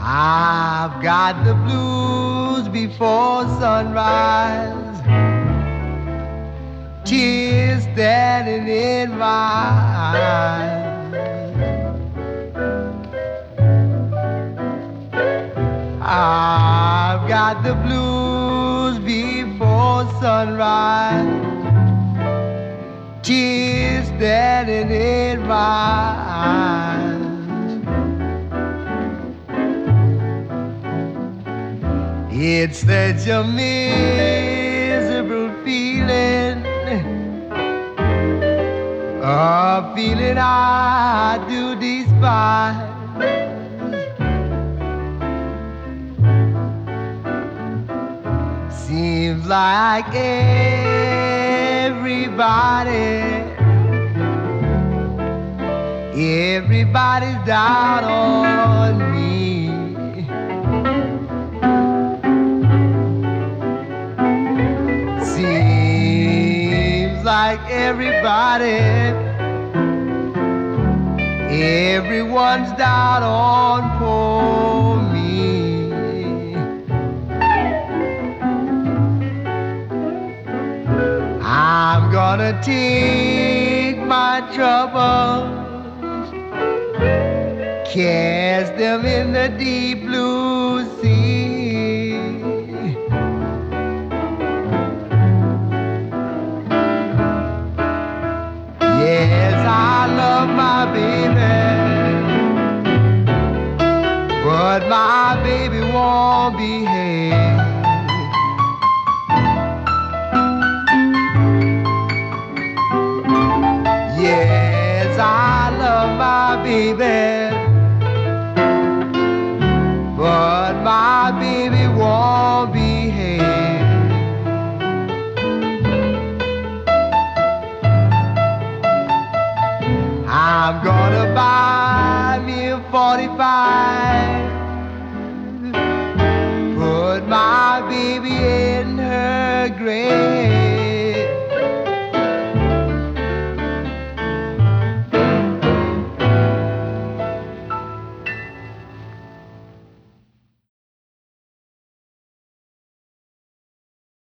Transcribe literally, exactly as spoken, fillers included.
I've got the blues before sunrise, tears standing in my eyes. I've got the blues before sunrise, tears standing in my eyes. It's such a miserable feeling, a feeling I do despise. Seems like everybody, everybody's down on me. Seems like everybody, everyone's down on poor me. I'm gonna take my troubles, cast them in the deep blue sea. Yes, I love my baby, but my baby won't behave. Yes, I love my baby,